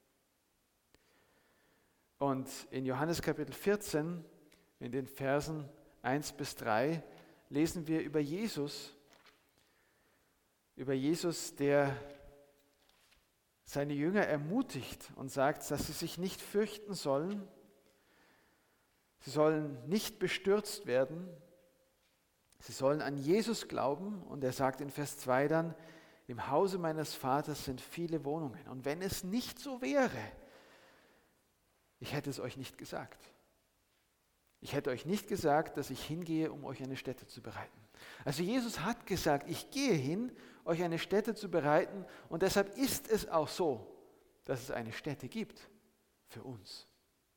Und in Johannes Kapitel vierzehn, in den Versen eins bis drei, lesen wir über Jesus, über Jesus, der seine Jünger ermutigt und sagt, dass sie sich nicht fürchten sollen, sie sollen nicht bestürzt werden, sie sollen an Jesus glauben, und er sagt in Vers zwei dann, im Hause meines Vaters sind viele Wohnungen, und wenn es nicht so wäre, ich hätte es euch nicht gesagt. Ich hätte euch nicht gesagt, dass ich hingehe, um euch eine Stätte zu bereiten. Also Jesus hat gesagt, ich gehe hin, euch eine Stätte zu bereiten, und deshalb ist es auch so, dass es eine Stätte gibt für uns.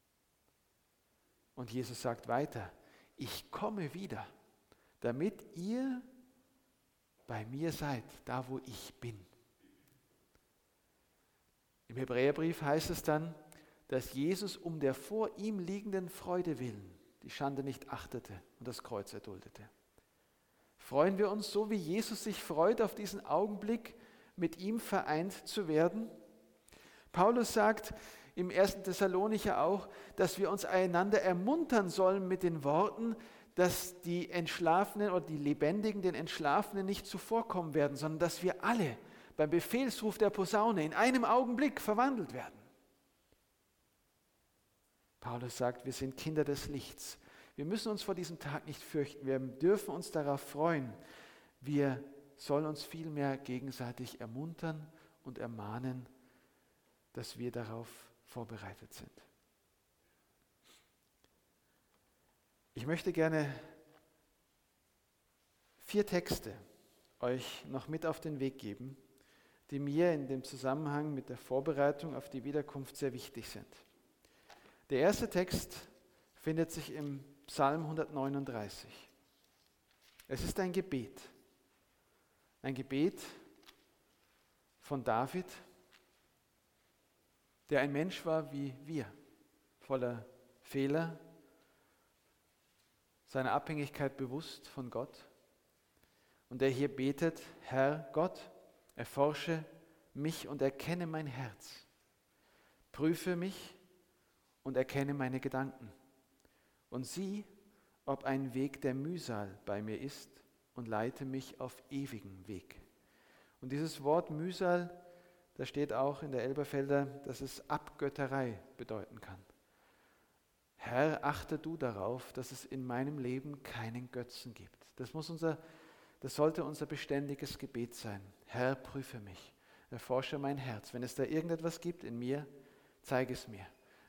Und Jesus sagt weiter, ich komme wieder, damit ihr bei mir seid, da wo ich bin. Im Hebräerbrief heißt es dann, dass Jesus um der vor ihm liegenden Freude willen die Schande nicht achtete und das Kreuz erduldete. Freuen wir uns so, wie Jesus sich freut, auf diesen Augenblick mit ihm vereint zu werden? Paulus sagt im ersten Thessalonicher auch, dass wir uns einander ermuntern sollen mit den Worten, dass die Entschlafenen oder die Lebendigen den Entschlafenen nicht zuvorkommen werden, sondern dass wir alle beim Befehlsruf der Posaune in einem Augenblick verwandelt werden. Paulus sagt, wir sind Kinder des Lichts. Wir müssen uns vor diesem Tag nicht fürchten. Wir dürfen uns darauf freuen. Wir sollen uns vielmehr gegenseitig ermuntern und ermahnen, dass wir darauf vorbereitet sind. Ich möchte gerne vier Texte euch noch mit auf den Weg geben, die mir in dem Zusammenhang mit der Vorbereitung auf die Wiederkunft sehr wichtig sind. Der erste Text findet sich im Psalm hundertneununddreißig. Es ist ein Gebet. Ein Gebet von David, der ein Mensch war wie wir, voller Fehler, seiner Abhängigkeit bewusst von Gott. Und der hier betet, Herr Gott, erforsche mich und erkenne mein Herz. Prüfe mich und erkenne meine Gedanken. Und sieh, ob ein Weg der Mühsal bei mir ist, und leite mich auf ewigen Weg. Und dieses Wort Mühsal, da steht auch in der Elberfelder, dass es Abgötterei bedeuten kann. Herr, achte du darauf, dass es in meinem Leben keinen Götzen gibt. Das muss unser, das sollte unser beständiges Gebet sein. Herr, prüfe mich, erforsche mein Herz. Wenn es da irgendetwas gibt in mir, zeige es mir.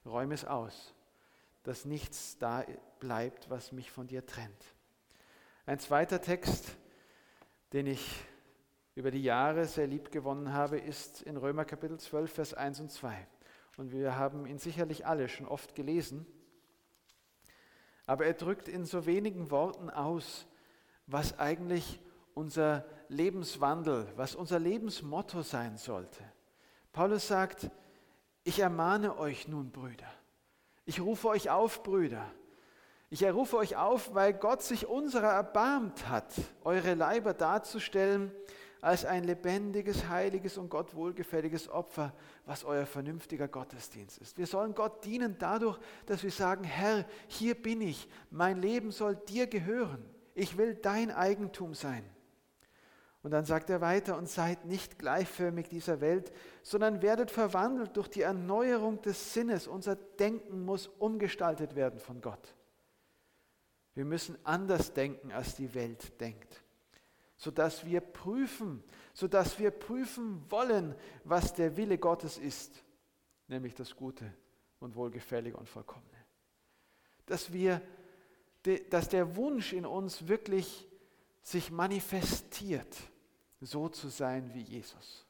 räume es aus, dass nichts da bleibt, was mich von dir trennt. Ein zweiter Text, den ich über die Jahre sehr lieb gewonnen habe, ist in Römer Kapitel zwölf, Vers eins und zwei. Und wir haben ihn sicherlich alle schon oft gelesen. Aber er drückt in so wenigen Worten aus, was eigentlich unser Lebenswandel, was unser Lebensmotto sein sollte. Paulus sagt, ich ermahne euch nun, Brüder. Ich rufe euch auf, Brüder. Ich rufe euch auf, weil Gott sich unserer erbarmt hat, eure Leiber darzustellen als ein lebendiges, heiliges und Gott wohlgefälliges Opfer, was euer vernünftiger Gottesdienst ist. Wir sollen Gott dienen dadurch, dass wir sagen, Herr, hier bin ich, mein Leben soll dir gehören. Ich will dein Eigentum sein. Und dann sagt er weiter, und seid nicht gleichförmig dieser Welt, sondern werdet verwandelt durch die Erneuerung des Sinnes. Unser Denken muss umgestaltet werden von Gott. Wir müssen anders denken, als die Welt denkt, sodass wir prüfen, sodass wir prüfen wollen, was der Wille Gottes ist, nämlich das Gute und Wohlgefällige und Vollkommene. Dass wir, dass der Wunsch in uns wirklich sich manifestiert, so zu sein wie Jesus.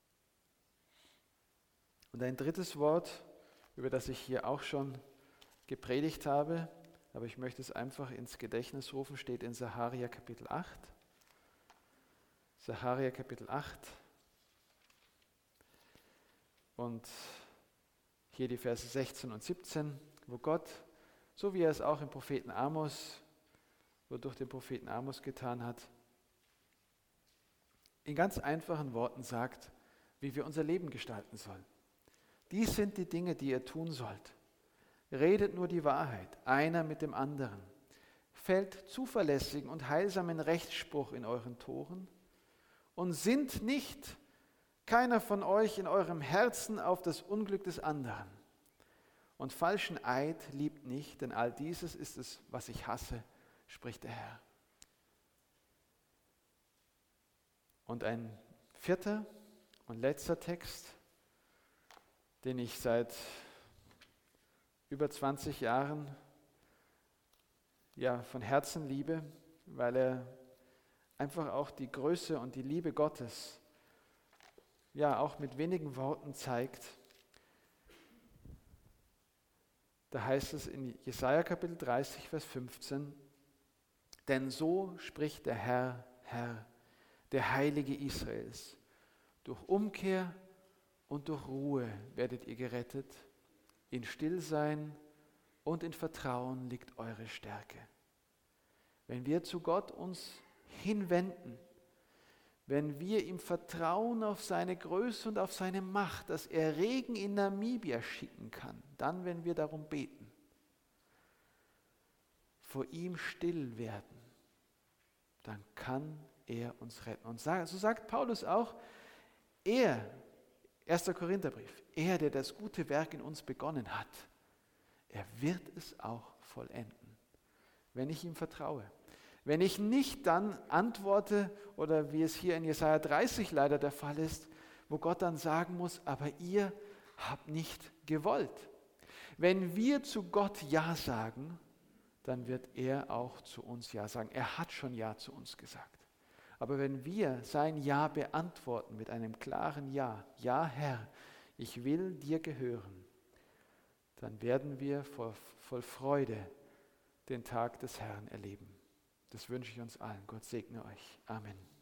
Und ein drittes Wort, über das ich hier auch schon gepredigt habe, aber ich möchte es einfach ins Gedächtnis rufen, steht in Sacharja Kapitel acht. Sacharja Kapitel acht. Und hier die Verse sechzehn und siebzehn, wo Gott, so wie er es auch im Propheten Amos, wodurch den Propheten Amos getan hat, in ganz einfachen Worten sagt, wie wir unser Leben gestalten sollen. Dies sind die Dinge, die ihr tun sollt. Redet nur die Wahrheit, einer mit dem anderen. Fällt zuverlässigen und heilsamen Rechtsspruch in euren Toren und sinnt nicht, keiner von euch in eurem Herzen auf das Unglück des anderen. Und falschen Eid liebt nicht, denn all dieses ist es, was ich hasse, spricht der Herr. Und ein vierter und letzter Text, den ich seit über zwanzig Jahren ja, von Herzen liebe, weil er einfach auch die Größe und die Liebe Gottes ja auch mit wenigen Worten zeigt. Da heißt es in Jesaja Kapitel dreißig, Vers fünfzehn, denn so spricht der Herr, Herr, der Heilige Israels, durch Umkehr und durch Ruhe werdet ihr gerettet, in Stillsein und in Vertrauen liegt eure Stärke. Wenn wir zu Gott uns hinwenden, wenn wir ihm vertrauen auf seine Größe und auf seine Macht, dass er Regen in Namibia schicken kann, dann, wenn wir darum beten, vor ihm still werden, dann kann er uns retten. Und so sagt Paulus auch, er, erster Korintherbrief, er, der das gute Werk in uns begonnen hat, er wird es auch vollenden, wenn ich ihm vertraue. Wenn ich nicht dann antworte, oder wie es hier in Jesaja dreißig leider der Fall ist, wo Gott dann sagen muss, aber ihr habt nicht gewollt. Wenn wir zu Gott Ja sagen, dann wird er auch zu uns Ja sagen. Er hat schon Ja zu uns gesagt. Aber wenn wir sein Ja beantworten mit einem klaren Ja, ja Herr, ich will dir gehören, dann werden wir voll, voll Freude den Tag des Herrn erleben. Das wünsche ich uns allen. Gott segne euch. Amen.